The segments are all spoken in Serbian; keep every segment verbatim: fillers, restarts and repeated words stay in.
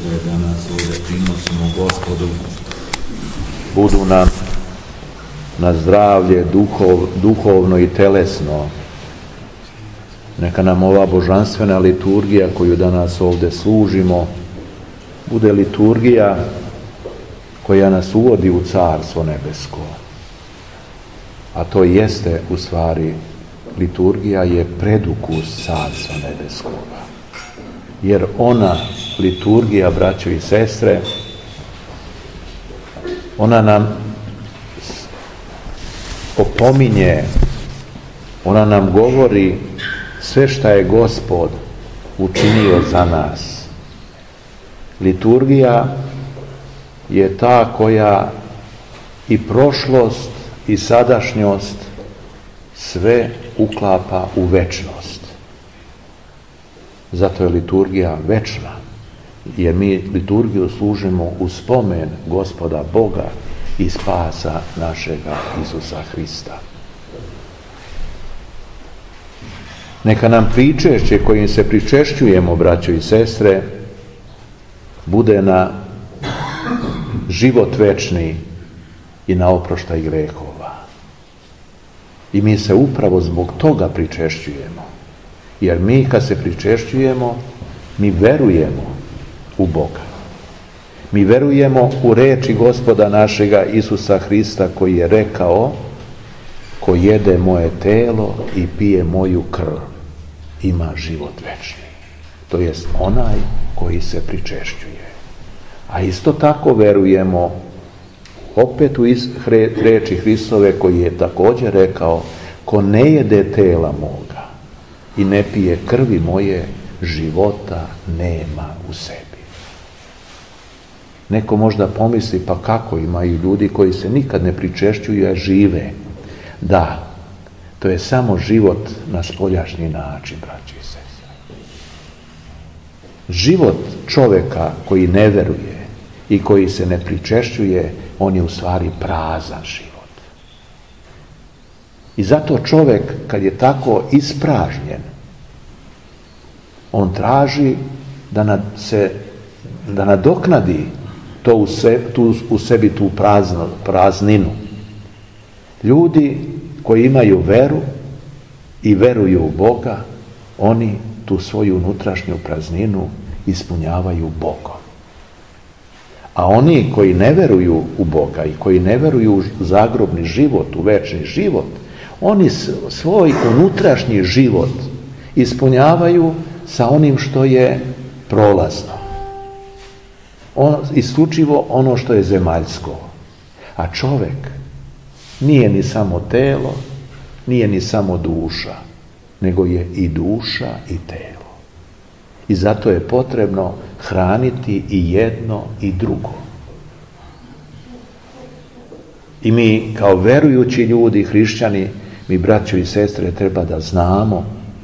koje danas ovdje prinosimo Gospodu budu nam na zdravlje duhov, duhovno i telesno. Neka nam ova božanstvena liturgija koju danas ovdje služimo bude liturgija koja nas uvodi u Carstvo nebesko. A to jeste u stvari, liturgija je predukus Carstva nebeskoga. Jer ona, liturgija, braćo i sestre, ona nam opominje, ona nam govori sve šta je Gospod učinio za nas. Liturgija je ta koja i prošlost i sadašnjost sve uklapa u večnost. Zato je liturgija večna, jer mi liturgiju služimo u spomen Gospoda Boga i spasa našega Isusa Hrista. Neka nam pričešće kojim se pričešćujemo, braćo i sestre, bude na život večni i na oproštaj grehova. I mi se upravo zbog toga pričešćujemo. Jer mi kad se pričešćujemo, mi verujemo u Boga. Mi verujemo u riječi Gospoda našega Isusa Hrista koji je rekao: ko jede moje telo i pije moju krv, ima život večni. To jest onaj koji se pričešćuje. A isto tako verujemo opet u riječi Hristove koji je također rekao: ko ne jede tela moga i ne pije krvi moje, života nema u sebi. Neko možda pomisli, pa kako, imaju ljudi koji se nikad ne pričešćuju, a žive. Da, to je samo život na spoljašnji način, braći i sestre. Život čovjeka koji ne veruje i koji se ne pričešćuje, on je u stvari prazan život. I zato čovjek, kad je tako ispražnjen, on traži da nad se da nadoknadi to u, se, tu, u sebi tu prazno, prazninu. Ljudi koji imaju veru i veruju u Boga, oni tu svoju unutrašnju prazninu ispunjavaju Bogom. A oni koji ne veruju u Boga i koji ne veruju u zagrobni život, u večni život, oni svoj unutrašnji život ispunjavaju sa onim što je prolazno. On, isključivo ono što je zemaljsko. A čovjek nije ni samo telo, nije ni samo duša, nego je i duša i telo. I zato je potrebno hraniti i jedno i drugo. I mi kao verujući ljudi, hrišćani, mi braćo i sestre treba da znamo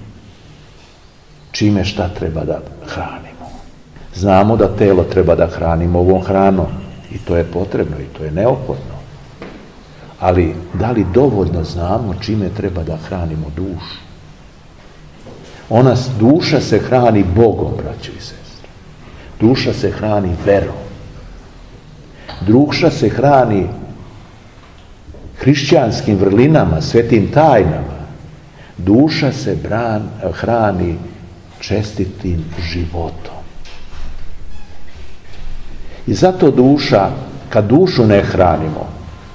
čime šta treba da hranimo. Znamo da telo treba da hranimo ovom hranom i to je potrebno i to je neophodno. Ali da li dovoljno znamo čime treba da hranimo dušu? Ona, duša se hrani Bogom, braćo i sestre. Duša se hrani verom. Duša se hrani hrišćanskim vrlinama, svetim tajnama. Duša se bran, hrani čestitim životom. I zato duša, kad dušu ne hranimo,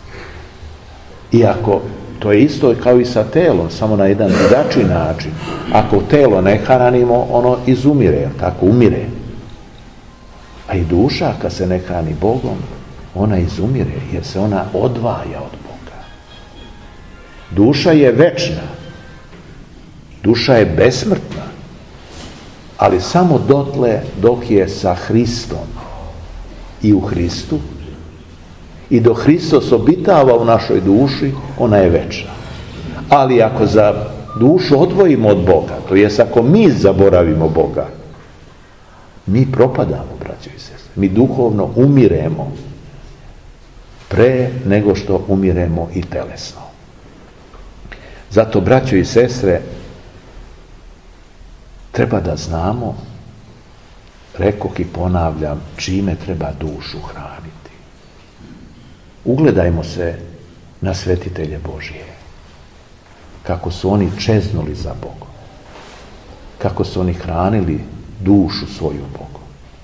iako to je isto kao i sa telom, samo na jedan drugačiji način, ako telo ne hranimo, ono izumire, tako umire. A i duša, kad se ne hrani Bogom, ona izumire, jer se ona odvaja od Boga. Duša je večna, duša je besmrtna, ali samo dotle dok je sa Hristom i u Hristu, i dok Hristos obitava u našoj duši, ona je večna. Ali ako za dušu odvojimo od Boga, to jest ako mi zaboravimo Boga, mi propadamo, braćo i sestre. Mi duhovno umiremo pre nego što umiremo i telesno. Zato, braćo i sestre, treba da znamo rekoh i ponavljam, čime treba dušu hraniti. Ugledajmo se na svetitelje Božije, kako su oni čeznuli za Bogom, kako su oni hranili dušu svoju Bogom.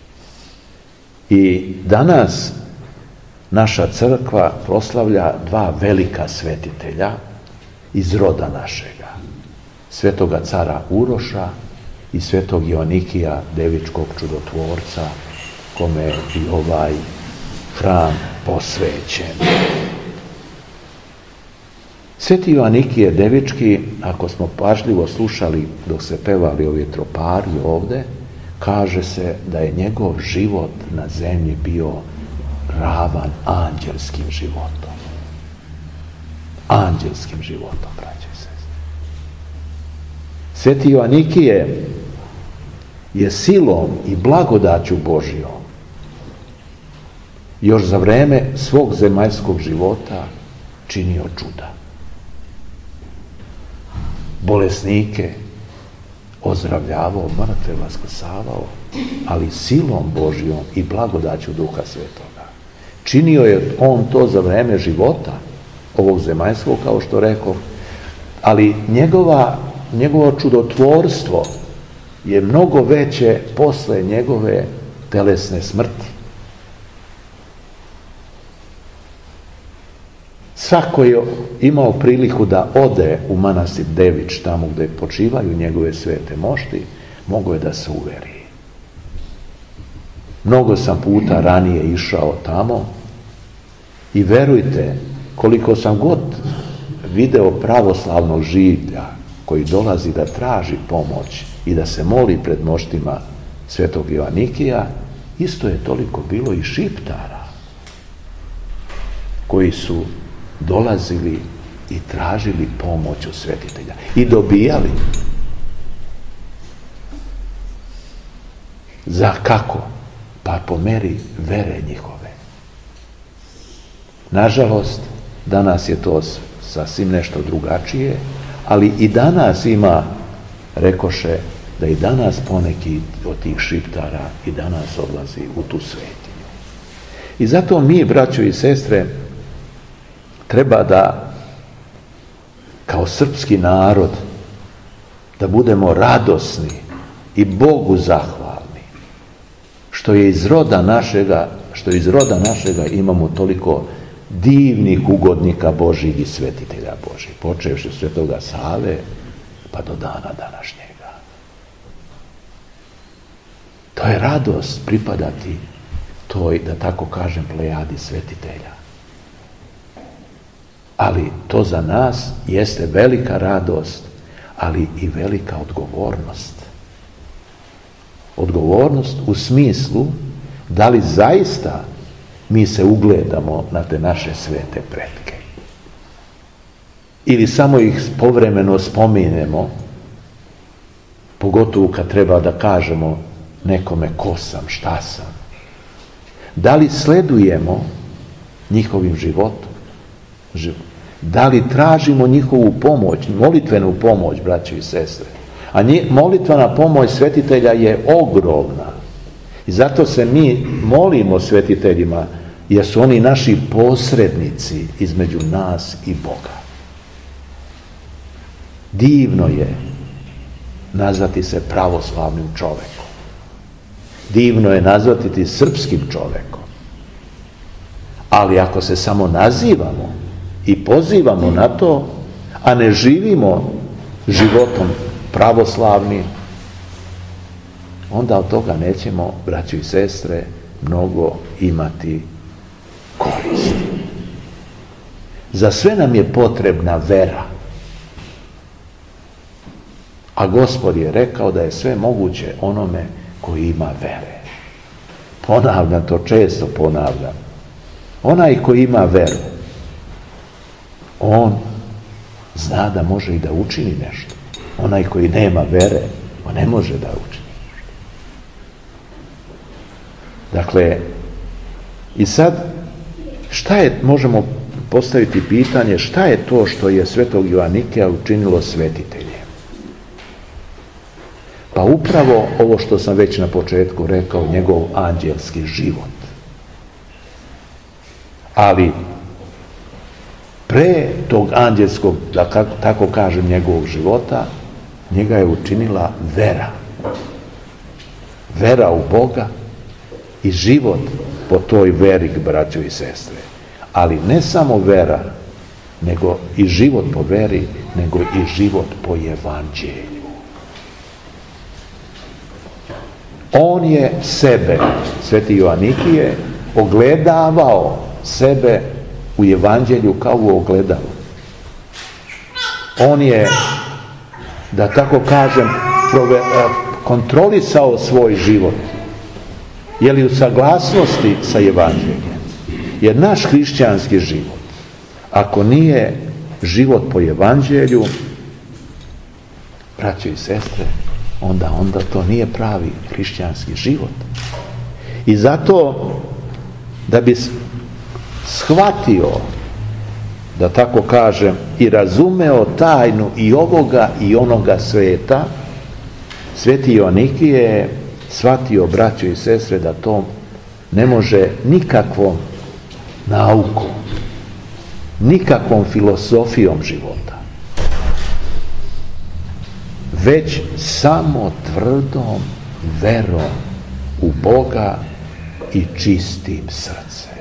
I danas naša crkva proslavlja dva velika svetitelja iz roda našega, svetoga cara Uroša i svetog Joanikija, devičkog čudotvorca, kome je i ovaj hram posvećen. Sveti Joanikije devički, ako smo pažljivo slušali dok se pevali ovi tropari ovde, kaže se da je njegov život na zemlji bio ravan anđelskim životom. Anđelskim životom, braće i sestre. Sveti Joanikije je silom i blagodaću Božijom još za vreme svog zemaljskog života činio čuda. Bolesnike ozdravljavao, mrtve vaskrsavao, ali silom Božijom i blagodaću Duha Svetoga. Činio je on to za vreme života ovog zemaljskog, kao što rekao, ali njegova, njegovo čudotvorstvo je mnogo veće posle njegove telesne smrti. Svako je imao priliku da ode u manastir Devič, tamo gde počivaju njegove svete mošti, mogo je da se uveri. Mnogo sam puta ranije išao tamo i verujte, koliko sam god video pravoslavnog življa koji dolazi da traži pomoć i da se moli pred moštima svetog Joanikija, isto je toliko bilo i šiptara koji su dolazili i tražili pomoć u svetitelja i dobijali. Za kako? Pa po meri vere njihove. Nažalost, danas je to sasvim nešto drugačije, ali i danas ima, rekoše, da i danas poneki od tih šiptara i danas odlazi u tu svetinju. I zato mi, braćo i sestre, treba da, kao srpski narod, da budemo radosni i Bogu zahvalni, što je iz roda našega, što iz roda našega imamo toliko divnih ugodnika Božjih i svetitelja Božjih, počevši od svetoga Save pa do dana današnjega. To je radost pripadati toj, da tako kažem, plejadi svetitelja. Ali to za nas jeste velika radost, ali i velika odgovornost. Odgovornost u smislu da li zaista mi se ugledamo na te naše svete pretke. Ili samo ih povremeno spominjemo, pogotovo kad treba da kažemo nekome ko sam, šta sam. Da li sledujemo njihovim životom? Da li tražimo njihovu pomoć, molitvenu pomoć, braćo i sestre? A molitvena pomoć svetitelja je ogromna. I zato se mi molimo svetiteljima, jer su oni naši posrednici između nas i Boga. Divno je nazvati se pravoslavnim čovekom. Divno je nazvati ti srpskim čovekom. Ali ako se samo nazivamo i pozivamo na to, a ne živimo životom pravoslavnim, onda od toga nećemo, braćo i sestre, mnogo imati koristi. Za sve nam je potrebna vera. A Gospod je rekao da je sve moguće onome koji ima vere. Ponavljam to, često ponavljam. Onaj koji ima veru, on zna da može i da učini nešto. Onaj koji nema vere, on ne može da učini nešto. Dakle, i sad, šta je, možemo postaviti pitanje, šta je to što je svetog Joanikija učinilo svetiteljem? Pa upravo ovo što sam već na početku rekao, njegov anđelski život. Ali pre tog anđelskog, da tako kažem, njegovog života, njega je učinila vera. Vera u Boga i život po toj veri, braćo i sestre. Ali ne samo vera, nego i život po veri, nego i život po evanđelju. On je sebe, sveti Joanikije, ogledavao sebe u evanđelju kao u ogledalu. On je, da tako kažem, prove, kontrolisao svoj život. Je li u saglasnosti sa evanđeljem? Jer naš hrišćanski život, ako nije život po evanđelju, braćo i sestre, onda, onda to nije pravi hrišćanski život. I zato, da bi shvatio, da tako kažem, i razumeo tajnu i ovoga i onoga sveta, sveti Joanikije je shvatio, braćo i sestre, da to ne može nikakvom naukom, nikakvom filozofijom života, već samo tvrdom verom u Boga i čistim srcem.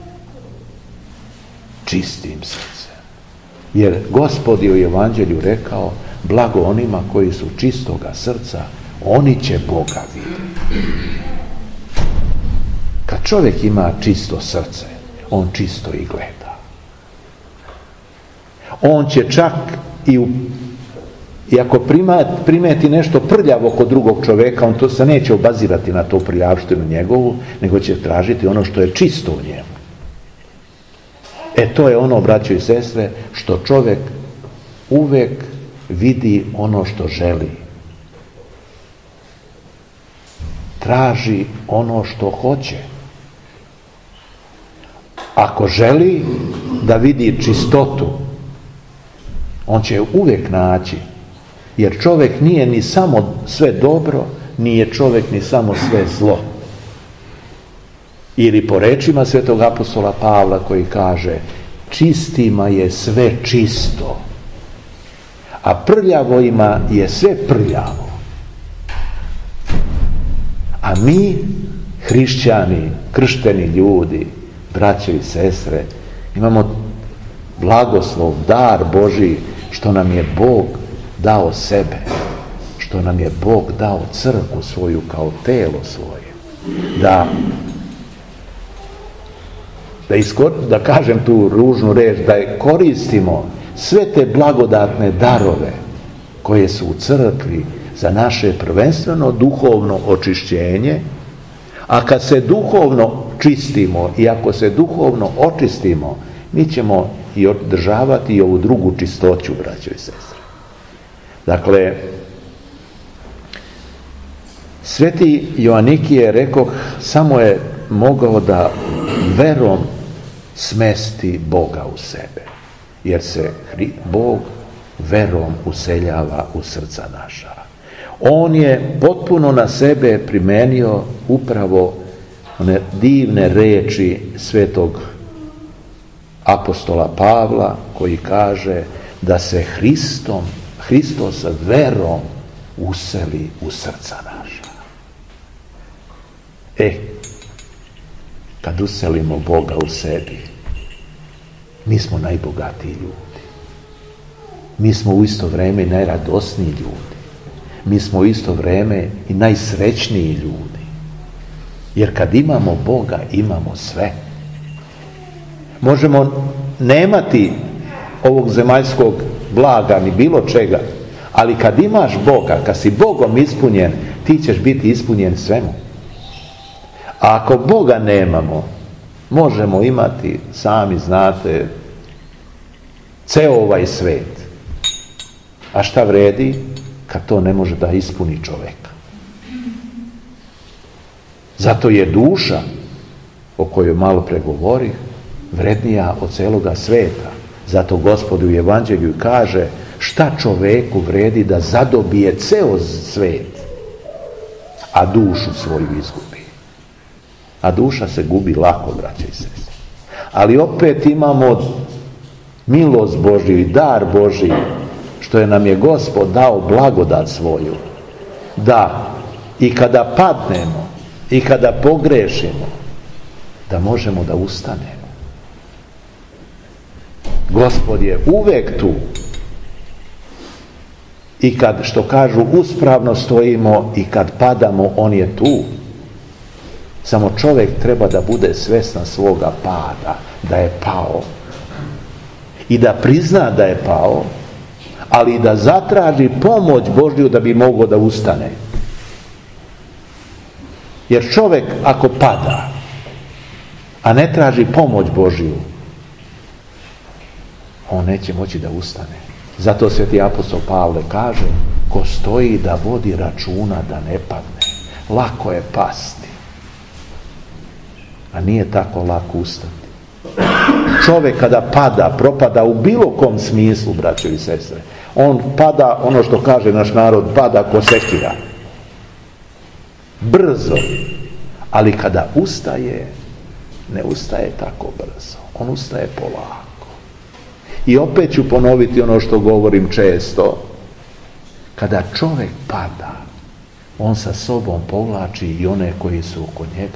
Čistim srcem. Jer Gospod je u evanđelju rekao, blago onima koji su čistoga srca, oni će Boga vidjeti. Kad čovjek ima čisto srce, on čisto i gleda. On će čak i, u, i ako primeti nešto prljavo kod drugog čovjeka, on to se neće obazirati na to prljavštinu njegovu, nego će tražiti ono što je čisto u njemu. E to je ono, braćo i sestre, što čovjek uvek vidi ono što želi. Traži ono što hoće. Ako želi da vidi čistotu, on će uvijek naći. Jer čovjek nije ni samo sve dobro, nije čovjek ni samo sve zlo. Ili po rečima svetog apostola Pavla koji kaže, čistima je sve čisto, a prljavojima je sve prljavo. A mi, hrišćani, kršteni ljudi, braće i sestre, imamo blagoslov, dar Božji, što nam je Bog dao sebe, što nam je Bog dao crkvu svoju kao telo svoje, da da, iskor, da kažem tu ružnu reč, da je koristimo sve te blagodatne darove koje su u crkvi za naše prvenstveno duhovno očišćenje, a kad se duhovno čistimo i ako se duhovno očistimo, mi ćemo i održavati i ovu drugu čistoću, braćo i sestre. Dakle, sveti Joanikije, rekoh, samo je mogao da verom smesti Boga u sebe, jer se Bog verom useljava u srca naša. On je potpuno na sebe primenio upravo one divne reči svetog apostola Pavla, koji kaže da se Hristom, Hristos verom useli u srca naša. E, kad uselimo Boga u sebi, mi smo najbogatiji ljudi. Mi smo u isto vrijeme i najradosniji ljudi. Mi smo u isto vrijeme i najsrećniji ljudi. Jer kad imamo Boga, imamo sve. Možemo nemati ovog zemaljskog blaga ni bilo čega, ali kad imaš Boga, kad si Bogom ispunjen, ti ćeš biti ispunjen svemu. A ako Boga nemamo, možemo imati, sami znate, ceo ovaj svet. A šta vredi kad to ne može da ispuni čoveka? Zato je duša, o kojoj malo pregovori, vrednija od celoga sveta. Zato Gospod u evanđelju kaže, šta čoveku vredi da zadobije ceo svet, a dušu svoju izgubi. A duša se gubi lako, braće i sestre. Ali opet imamo milost Božju i dar Božji, što je nam je Gospod dao blagodat svoju, da i kada padnemo i kada pogrešimo, da možemo da ustanemo. Gospod je uvek tu. I kad, što kažu, uspravno stojimo i kad padamo, on je tu. Samo čovjek treba da bude svjestan svoga pada, da je pao. I da prizna da je pao, ali i da zatraži pomoć Božju da bi mogao da ustane. Jer čovjek ako pada, a ne traži pomoć Božju, on neće moći da ustane. Zato sveti apostol Pavle kaže, ko stoji da vodi računa da ne padne. Lako je pasti, a nije tako lako ustati. Čovjek kada pada, propada u bilo kom smislu, braćo i sestre. On pada, ono što kaže naš narod, pada ko sekira. Brzo. Ali kada ustaje, ne ustaje tako brzo. On ustaje polako. I opet ću ponoviti ono što govorim često. Kada čovjek pada, on sa sobom povlači i one koji su oko njega.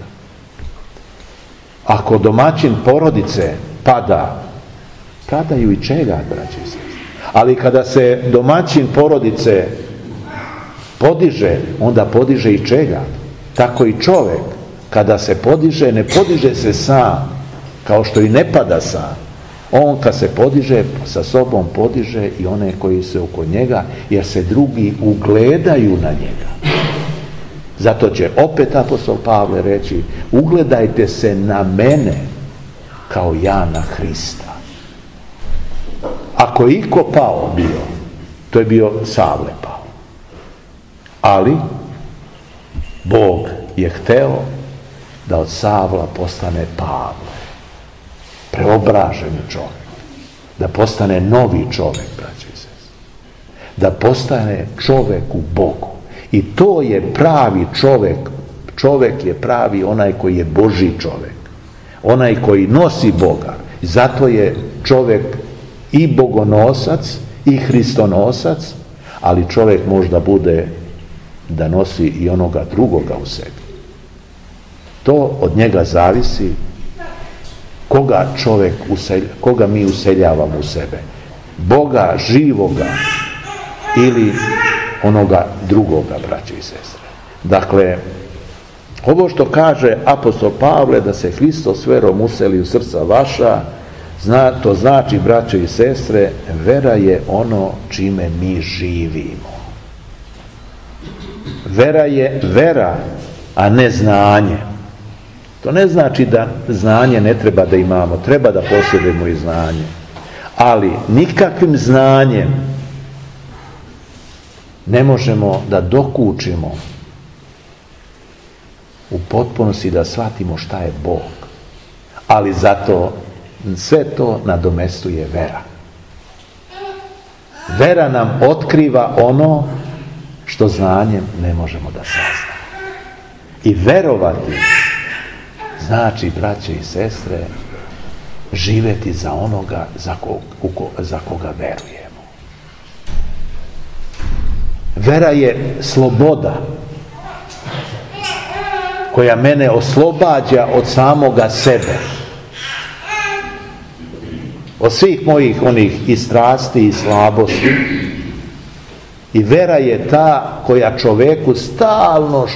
Ako domaćin porodice pada, padaju i čega, braće i sestre. Ali kada se domaćin porodice podiže, onda podiže i čega. Tako i čovjek, kada se podiže, ne podiže se sam, kao što i ne pada sam. On kad se podiže, sa sobom podiže i one koji su oko njega, jer se drugi ugledaju na njega. Zato će opet apostol Pavle reći, ugledajte se na mene kao ja na Hrista. Ako je iko pao bio, to je bio Savle pao. Ali Bog je hteo da od Savla postane Pavle. Preobraženi čovjek. Da postane novi čovjek, braće i sestre. Da postane čovjek u Bogu. I to je pravi čovjek. Čovjek je pravi onaj koji je Božji čovjek. Onaj koji nosi Boga. I zato je čovjek i bogonosac i hristonosac, ali čovjek možda bude da nosi i onoga drugoga u sebi. To od njega zavisi koga čovjek uselja, koga mi useljavamo u sebe. Boga živoga ili onoga drugoga, braće i sestre. Dakle, ovo što kaže apostol Pavle, da se Hristos verom useli u srca vaša, zna, to znači, braće i sestre, vera je ono čime mi živimo. Vera je vera, a ne znanje. To ne znači da znanje ne treba da imamo, treba da posjedujemo i znanje. Ali nikakvim znanjem ne možemo da dokučimo u potpunosti da shvatimo šta je Bog. Ali zato sve to nadomestuje vera. Vera nam otkriva ono što znanjem ne možemo da saznamo. I verovati znači, braće i sestre, živjeti za onoga za, ko, za koga verujemo. Vera je sloboda koja mene oslobađa od samoga sebe. Od svih mojih onih i strasti i slabosti. I vera je ta koja čoveku stalno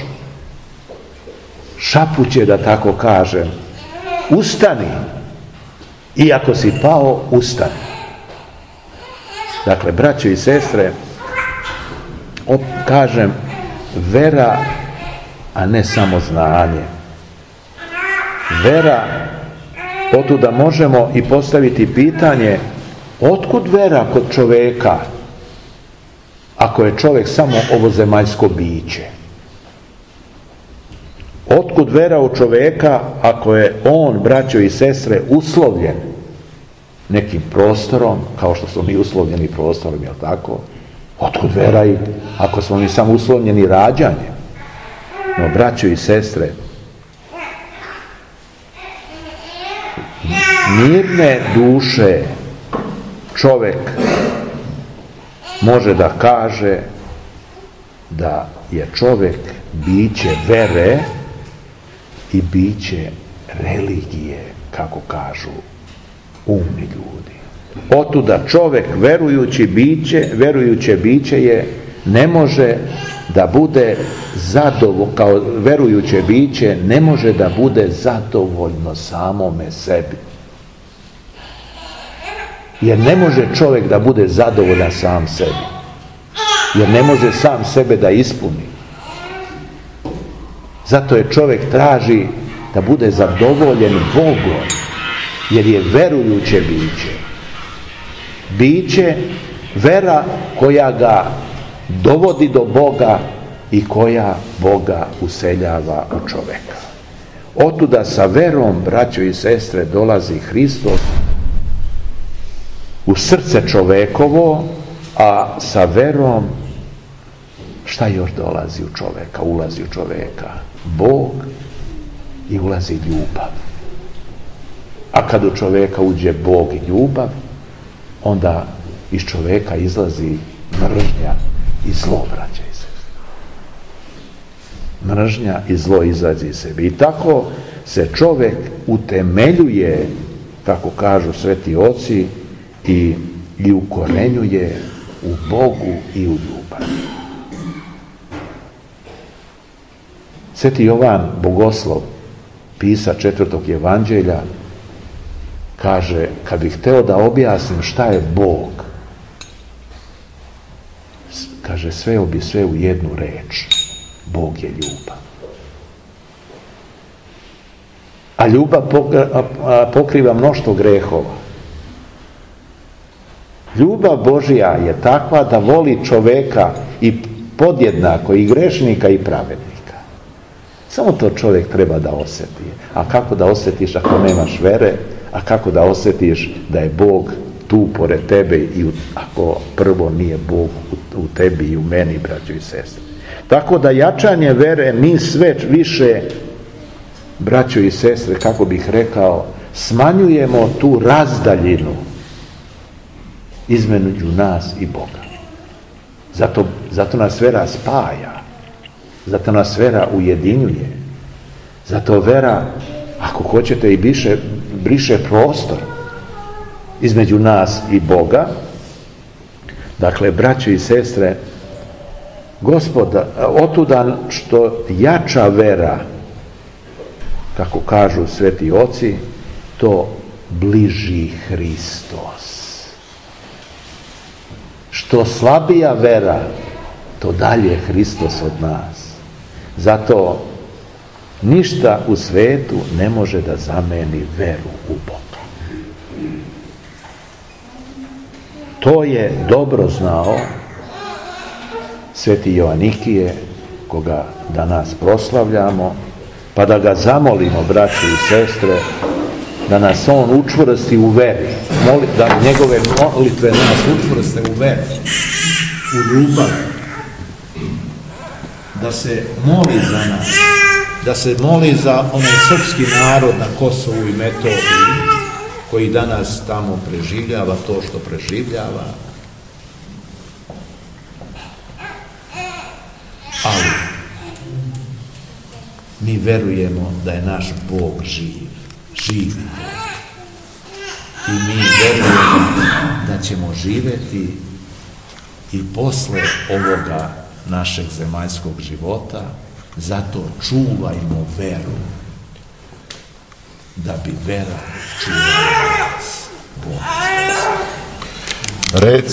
šapuće, da tako kažem, ustani. Iako si pao, ustani. Dakle, braćo i sestre, op, kažem, vera, a ne samo znanje. Vera, otuda možemo i postaviti pitanje, otkud vera kod čoveka, ako je čovjek samo ovozemaljsko biće? Otkud vera u čovjeka ako je on, braćo i sestre, uslovljen nekim prostorom, kao što smo mi uslovljeni prostorom, jel tako? Otkud vera i ako smo mi samo uslovljeni rađanjem? No, braćo i sestre, mirne duše čovjek može da kaže da je čovjek biće vere i biće religije, kako kažu umni ljudi. Otuda čovjek verujući biće, verujuće biće je, ne može da bude zadovoljno, kao verujuće biće, ne može da bude zadovoljno samome sebi. Jer ne može čovjek da bude zadovoljan sam sebi. Jer ne može sam sebe da ispuni. Zato je čovjek traži da bude zadovoljen Bogom, jer je verujuće biće. Biće, vera koja ga dovodi do Boga i koja Boga useljava u čovjeka. Otuda sa verom, braćo i sestre, dolazi Hristos u srce čovekovo, a sa verom šta još dolazi u čovjeka? Ulazi u čovjeka Bog i ulazi ljubav. A kad u čovjeka uđe Bog i ljubav, onda iz čovjeka izlazi mržnja i zlo, braće i sestre. Mržnja i zlo izlazi iz sebe. I tako se čovjek utemeljuje, kako kažu sveti oci, i, i ukorenjuje u Bogu i u ljubavi. Sveti Jovan Bogoslov, pisac četvrtog evanđelja, kaže, kad bih hteo da objasnim šta je Bog, kaže, sveo bi sve u jednu reč. Bog je ljubav. A ljubav pokriva mnoštvo grehova. Ljubav Božja je takva da voli čoveka i podjednako i grešnika i pravednika. Samo to čovjek treba da osjeti. A kako da osjetiš ako nemaš vere? A kako da osjetiš da je Bog tu pored tebe i u, ako prvo nije Bog u, u tebi i u meni, braćo i sestre. Tako da jačanje vere mi sve više, braćo i sestre, kako bih rekao, smanjujemo tu razdaljinu između nas i Boga. Zato, zato nas vera spaja. Zato nas vera ujedinjuje. Zato vera, ako hoćete, i briše, briše prostor između nas i Boga. Dakle, braćo i sestre, Gospoda, otuda što jača vera, kako kažu sveti oci, to bliži Hristos. Što slabija vera, to dalje Hristos od nas. Zato ništa u svetu ne može da zameni veru u Boga. To je dobro znao sveti Joanikije, koga danas proslavljamo, pa da ga zamolimo, braći i sestre, da nas on učvrsti u veri, Moli, da njegove molitve nas učvrste u veri, u ljubav, da se moli za nas, da se moli za onaj srpski narod na Kosovu i Metohiji, koji danas tamo preživljava to što preživljava. Ali mi verujemo da je naš Bog živ, živi Bog. I mi verujemo da ćemo živjeti i posle ovoga našeg zemaljskog života. Zato čuvajmo veru, da bi vera čuvala nas. Bog.